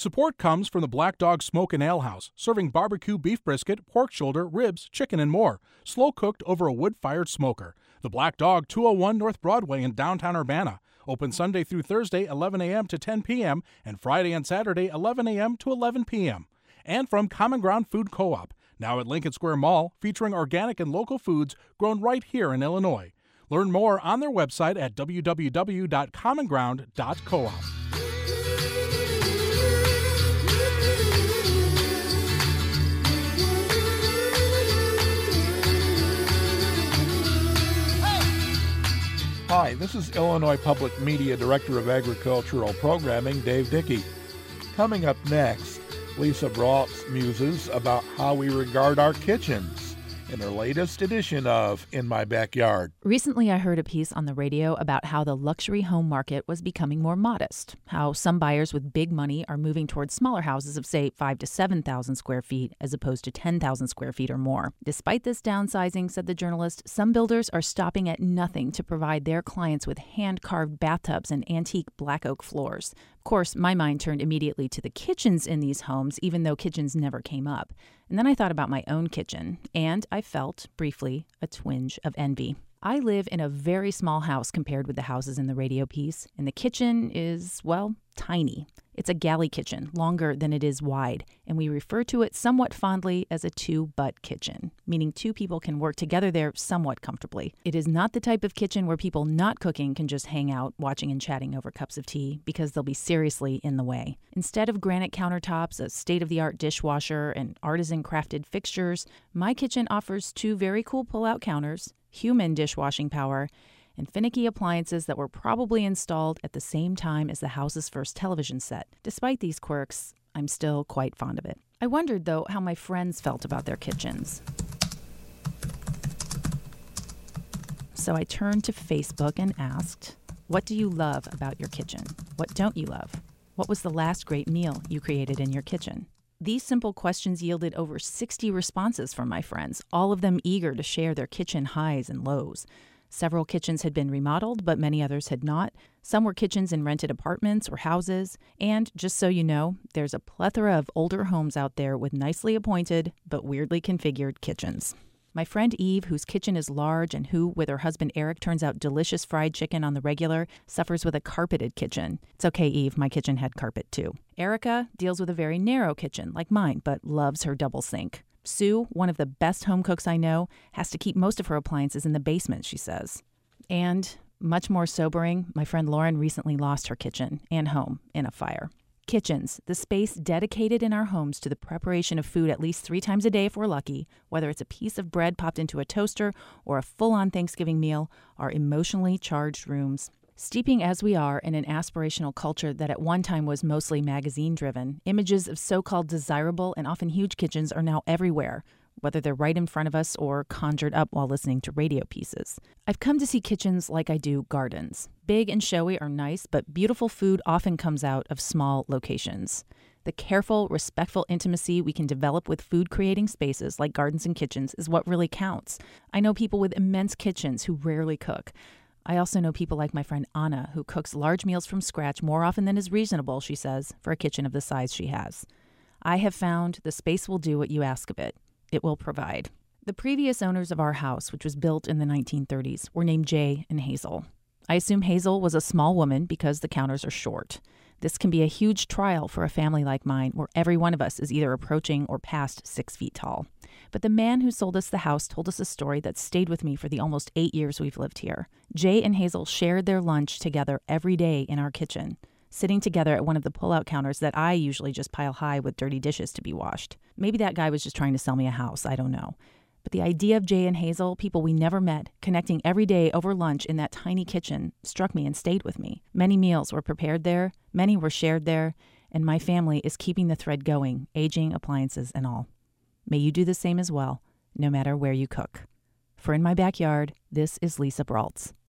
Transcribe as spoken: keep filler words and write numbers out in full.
Support comes from the Black Dog Smoke and Ale House, serving barbecue beef brisket, pork shoulder, ribs, chicken, and more, slow-cooked over a wood-fired smoker. The Black Dog, two oh one North Broadway in downtown Urbana. Open Sunday through Thursday, eleven a.m. to ten p.m., and Friday and Saturday, eleven a.m. to eleven p.m. And from Common Ground Food Co-op, now at Lincoln Square Mall, featuring organic and local foods grown right here in Illinois. Learn more on their website at w w w dot common ground dot coop. Hi, this is Illinois Public Media Director of Agricultural Programming, Dave Dickey. Coming up next, Lisa Braultz muses about how we regard our kitchens in her latest edition of In My Backyard. Recently, I heard a piece on the radio about how the luxury home market was becoming more modest, how some buyers with big money are moving towards smaller houses of, say, five to seven thousand square feet as opposed to ten thousand square feet or more. Despite this downsizing, said the journalist, some builders are stopping at nothing to provide their clients with hand-carved bathtubs and antique black oak floors. Of course, my mind turned immediately to the kitchens in these homes, even though kitchens never came up. And then I thought about my own kitchen, and I felt, briefly, a twinge of envy. I live in a very small house compared with the houses in the radio piece, and the kitchen is, well, tiny. It's a galley kitchen, longer than it is wide, and we refer to it somewhat fondly as a two-butt kitchen, meaning two people can work together there somewhat comfortably. It is not the type of kitchen where people not cooking can just hang out, watching and chatting over cups of tea, because they'll be seriously in the way. Instead of granite countertops, a state-of-the-art dishwasher, and artisan-crafted fixtures, my kitchen offers two very cool pull-out counters, human dishwashing power, and finicky appliances that were probably installed at the same time as the house's first television set. Despite these quirks, I'm still quite fond of it. I wondered, though, how my friends felt about their kitchens. So I turned to Facebook and asked, what do you love about your kitchen? What don't you love? What was the last great meal you created in your kitchen? These simple questions yielded over sixty responses from my friends, all of them eager to share their kitchen highs and lows. Several kitchens had been remodeled, but many others had not. Some were kitchens in rented apartments or houses. And just so you know, there's a plethora of older homes out there with nicely appointed but weirdly configured kitchens. My friend Eve, whose kitchen is large and who, with her husband Eric, turns out delicious fried chicken on the regular, suffers with a carpeted kitchen. It's okay, Eve, my kitchen had carpet too. Erica deals with a very narrow kitchen, like mine, but loves her double sink. Sue, one of the best home cooks I know, has to keep most of her appliances in the basement, she says. And, much more sobering, my friend Lauren recently lost her kitchen and home in a fire. Kitchens, the space dedicated in our homes to the preparation of food at least three times a day if we're lucky, whether it's a piece of bread popped into a toaster or a full-on Thanksgiving meal, are emotionally charged rooms. Steeping as we are in an aspirational culture that at one time was mostly magazine-driven, images of so-called desirable and often huge kitchens are now everywhere, whether they're right in front of us or conjured up while listening to radio pieces. I've come to see kitchens like I do gardens. Big and showy are nice, but beautiful food often comes out of small locations. The careful, respectful intimacy we can develop with food-creating spaces like gardens and kitchens is what really counts. I know people with immense kitchens who rarely cook. I also know people like my friend Anna, who cooks large meals from scratch more often than is reasonable, she says, for a kitchen of the size she has. I have found the space will do what you ask of it. It will provide. The previous owners of our house, which was built in the nineteen thirties, were named Jay and Hazel. I assume Hazel was a small woman because the counters are short. This can be a huge trial for a family like mine, where every one of us is either approaching or past six feet tall. But the man who sold us the house told us a story that stayed with me for the almost eight years we've lived here. Jay and Hazel shared their lunch together every day in our kitchen, sitting together at one of the pull-out counters that I usually just pile high with dirty dishes to be washed. Maybe that guy was just trying to sell me a house, I don't know. But the idea of Jay and Hazel, people we never met, connecting every day over lunch in that tiny kitchen, struck me and stayed with me. Many meals were prepared there, many were shared there, and my family is keeping the thread going, aging appliances and all. May you do the same as well, no matter where you cook. For In My Backyard, this is Lisa Braultz.